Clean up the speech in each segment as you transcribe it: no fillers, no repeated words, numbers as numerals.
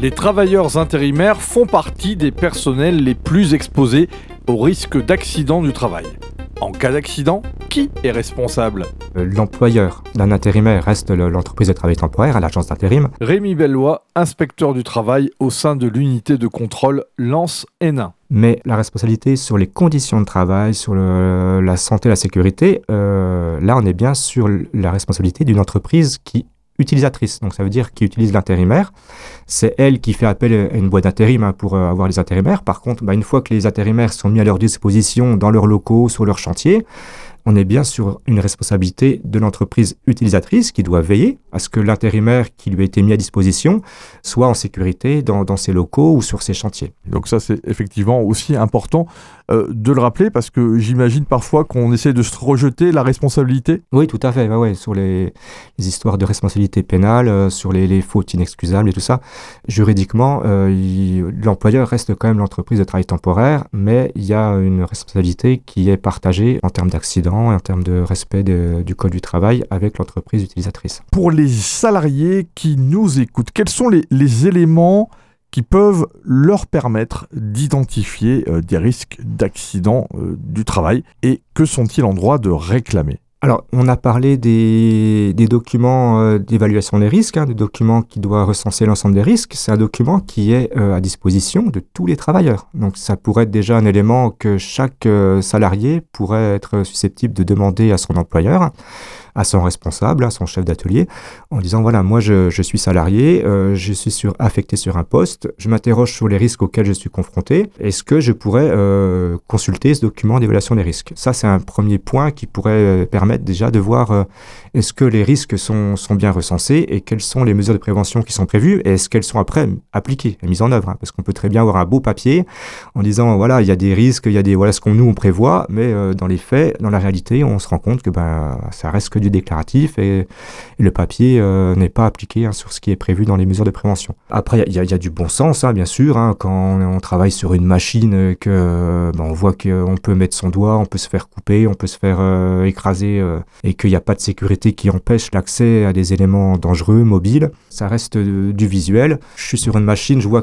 Les travailleurs intérimaires font partie des personnels les plus exposés au risque d'accident du travail. En cas d'accident, qui est responsable ? L'employeur d'un intérimaire reste l'entreprise de travail temporaire, l'agence d'intérim. Rémi Bellois, inspecteur du travail au sein de l'unité de contrôle Lens Hénin. Mais la responsabilité sur les conditions de travail, sur la santé, la sécurité, là on est bien sur la responsabilité d'une entreprise qui utilisatrice, donc ça veut dire qui utilise l'intérimaire. C'est elle qui fait appel à une boîte d'intérim pour avoir les intérimaires. Par contre, une fois que les intérimaires sont mis à leur disposition dans leurs locaux, sur leur chantier, on est bien sur une responsabilité de l'entreprise utilisatrice qui doit veiller à ce que l'intérimaire qui lui a été mis à disposition soit en sécurité dans ses locaux ou sur ses chantiers. Donc ça, c'est effectivement aussi important de le rappeler parce que j'imagine parfois qu'on essaie de se rejeter la responsabilité. Oui, tout à fait. Ouais, sur les histoires de responsabilité pénale, sur les fautes inexcusables et tout ça. Juridiquement, l'employeur reste quand même l'entreprise de travail temporaire, mais il y a une responsabilité qui est partagée en termes d'accident et en termes de respect du code du travail avec l'entreprise utilisatrice. Pour les salariés qui nous écoutent, quels sont les éléments qui peuvent leur permettre d'identifier des risques d'accident du travail et que sont-ils en droit de réclamer ? Alors, on a parlé des documents d'évaluation des risques, des documents qui doivent recenser l'ensemble des risques. C'est un document qui est à disposition de tous les travailleurs. Donc, ça pourrait être déjà un élément que chaque salarié pourrait être susceptible de demander à son employeur, à son responsable, à son chef d'atelier, en disant voilà, moi je suis salarié, je suis affecté sur un poste, je m'interroge sur les risques auxquels je suis confronté, est-ce que je pourrais consulter ce document d'évaluation des risques ? Ça, c'est un premier point qui pourrait permettre déjà de voir est-ce que les risques sont bien recensés et quelles sont les mesures de prévention qui sont prévues et est-ce qu'elles sont après appliquées et mises en œuvre, parce qu'on peut très bien avoir un beau papier en disant voilà, il y a des risques, voilà ce qu'on nous on prévoit, mais dans les faits, dans la réalité, on se rend compte que ça reste que du déclaratif et le papier n'est pas appliqué sur ce qui est prévu dans les mesures de prévention. Après, il y a du bon sens, bien sûr, quand on travaille sur une machine, on voit qu'on peut mettre son doigt, on peut se faire couper, on peut se faire écraser et qu'il n'y a pas de sécurité qui empêche l'accès à des éléments dangereux, mobiles. Ça reste du visuel. Je suis sur une machine, je vois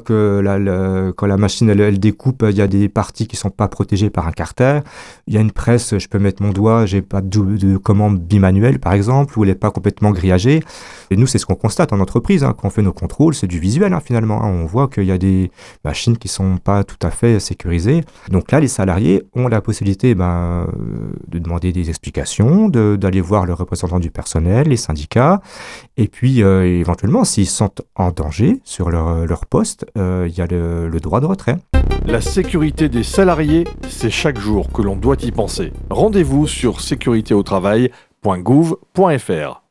que quand la machine elle découpe, il y a des parties qui ne sont pas protégées par un carter. Il y a une presse, je peux mettre mon doigt, j'ai pas de commande bimanuelle par exemple, où elle n'est pas complètement grillagée. Et nous, c'est ce qu'on constate en entreprise, quand on fait nos contrôles, c'est du visuel finalement. On voit qu'il y a des machines qui ne sont pas tout à fait sécurisées. Donc là, les salariés ont la possibilité de demander des explications, d'aller voir le représentant du personnel, les syndicats, et puis éventuellement, s'ils sont en danger sur leur poste, il y a le droit de retrait. La sécurité des salariés, c'est chaque jour que l'on doit y penser. Rendez-vous sur sécuritéautravail.gouv.fr.